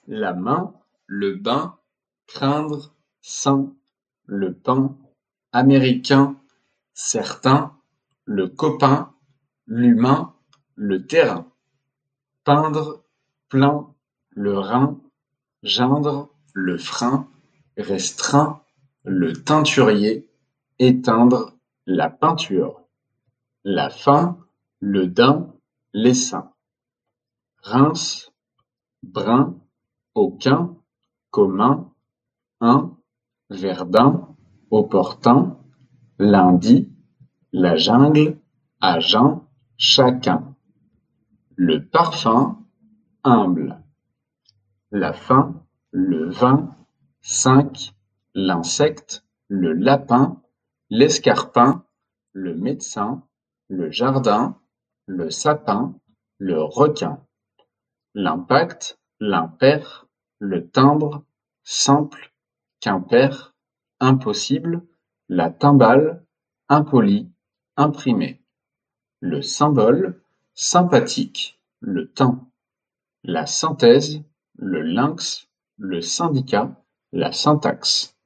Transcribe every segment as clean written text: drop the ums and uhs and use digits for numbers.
la main, le bain, craindre, sain, le pain, américain, certain, le copain, l'humain, le terrain, peindre, plein, le rein, geindre, le frein, restreint, le teinturier, éteindre, la peinture, la fin, le daim, l'essaim, rince, brin, aucun, commun, un, Verdun, opportun, lundi, la jungle, à jeun, chacun, le parfum, humble, la faim, le vin, cinq, l'insecte, le lapin, l'escarpin, le médecin, le jardin, le sapin, le requin, l'impact, l'impair, le timbre, simple, qu'impair, impossible, la timbale, impoli, imprimé, le symbole, sympathique, le teint, la synthèse, le lynx, le syndicat, la syntaxe.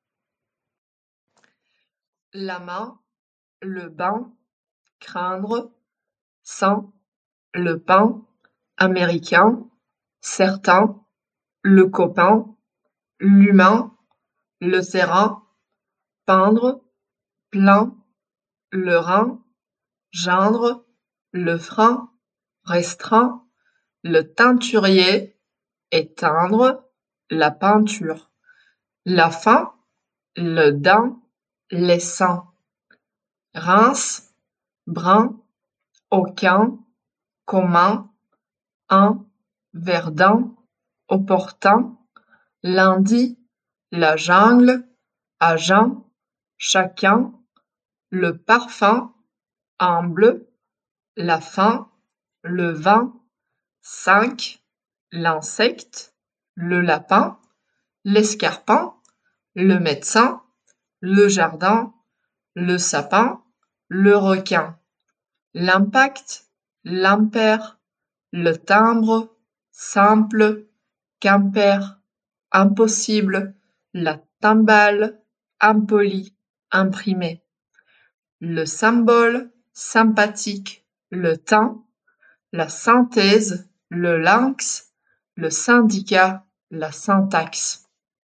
La main, le bain, craindre, sain, le pain, américain, certain, le copain, l'humain, le terrain, peindre, plein, le rein, geindre, le frein, restreint, le teinturier, éteindre, la peinture, la fin, le daim, l'essaim, rince, brin, aucun, commun, un, Verdun, opportun, lundi, la jungle, à jeun, chacun, le parfum, humble, la faim, le vin, cinq, l'insecte, le lapin, l'escarpin, le médecin, le jardin, le sapin, le requin, l'impact, l'impair, le timbre, simple, qu'impair, impossible, la timbale, impoli, imprimé, le symbole, sympathique, le teint, la synthèse, le lynx, le syndicat, la syntaxe.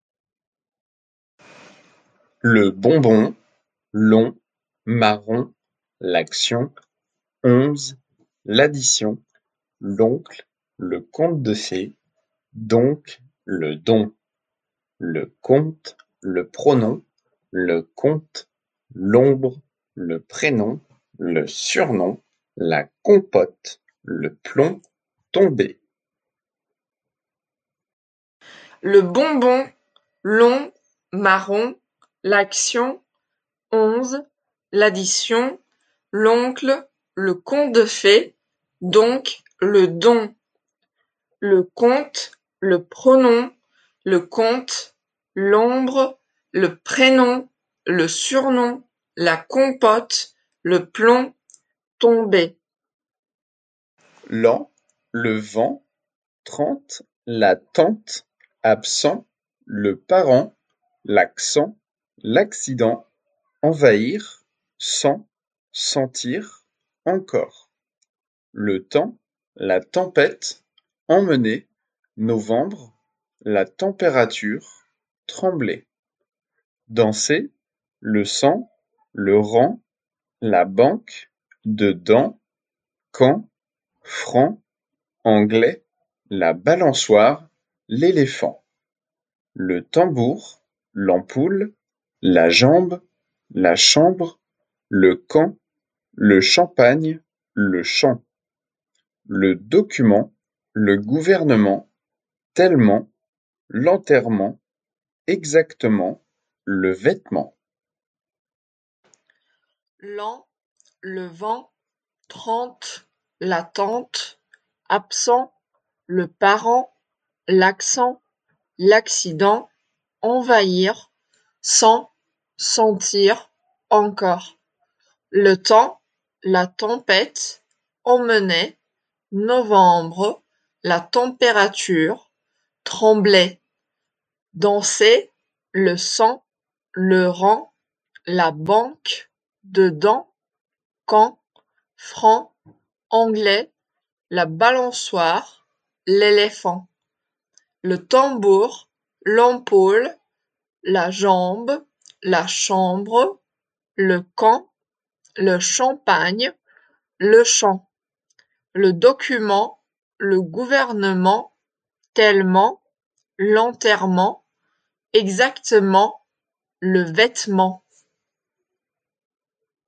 Le bonbon, long, marron, l'action, 11, l'addition, l'oncle, le conte de fées, donc, le don, le compte, le pronom, le compte, l'ombre, le prénom, le surnom, la compote, le plomb, tomber. Le bonbon, long, marron, l'action, 11, l'addition, l'oncle, le conte de fées, donc le don, le compte, le pronom, le compte, l'ombre, le prénom, le surnom, la compote, le plomb, tomber. L'an, le vent, 30, la tante, absent, le parent, l'accent, l'accident, envahir, sans, sentir, encore. Le temps, la tempête, emmener, novembre, la température, trembler. Danser, le sang, le rang, la banque, dedans, quand, franc, anglais, la balançoire, l'éléphant. Le tambour, l'ampoule, la jambe, la chambre, le camp, le champagne, le champ. Le document, le gouvernement, tellement, l'enterrement, exactement, le vêtement. L'an, le vent, 30, la tante, absent, le parent, l'accent, l'accident, envahir, sans, sentir, encore. Le temps, la tempête, emmener, novembre, la température, tremblait, dansait, le sang, le rang, la banque, dedans, quand, franc, anglais, la balançoire, l'éléphant, le tambour, l'ampoule, la jambe, la chambre, le camp, le champagne, le champ, le document, le gouvernement, tellement, l'enterrement, exactement, le vêtement.